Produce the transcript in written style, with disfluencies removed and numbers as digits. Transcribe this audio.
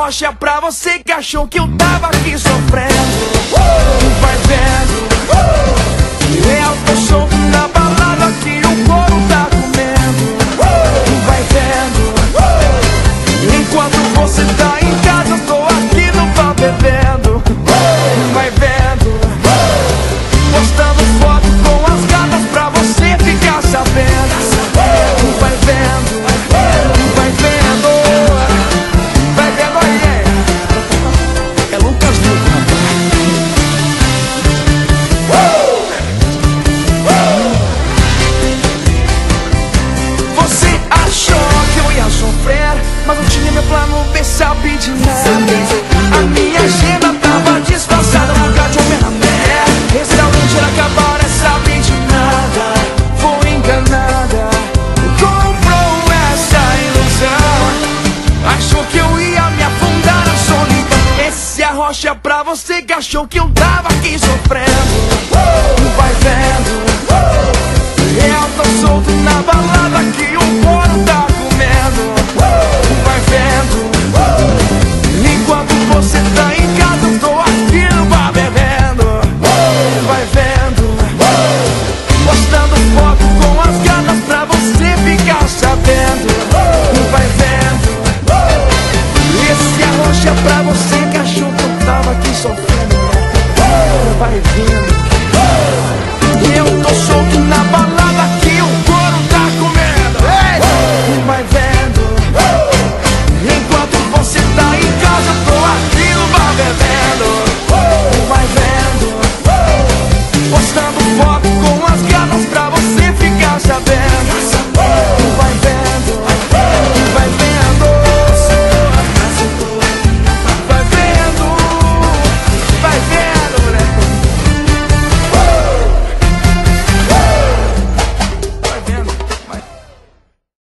rocha pra você que achou que eu tava aqui sofrendo. Vai vendo, eu tô solto na balada que o couro tá comendo. Vai vendo, enquanto você tá em casa eu tô aqui no bar bebendo. Vai vendo, postando foto com as gatas pra você ficar sabendo. Vai vendo, vai vendo, vai vendo aí, é Lucas Duco, Você achou que eu ia sofrer, mas eu tinha meu plano B, sabe de nada. A minha agenda tava disfarçada, nunca de homem na mulher. Restaurante era acabar, sabe de nada. Foi enganada, comprou essa ilusão. Achou que eu ia me afundar na solidão. Esse é a rocha pra você que achou que eu tava aqui sofrendo.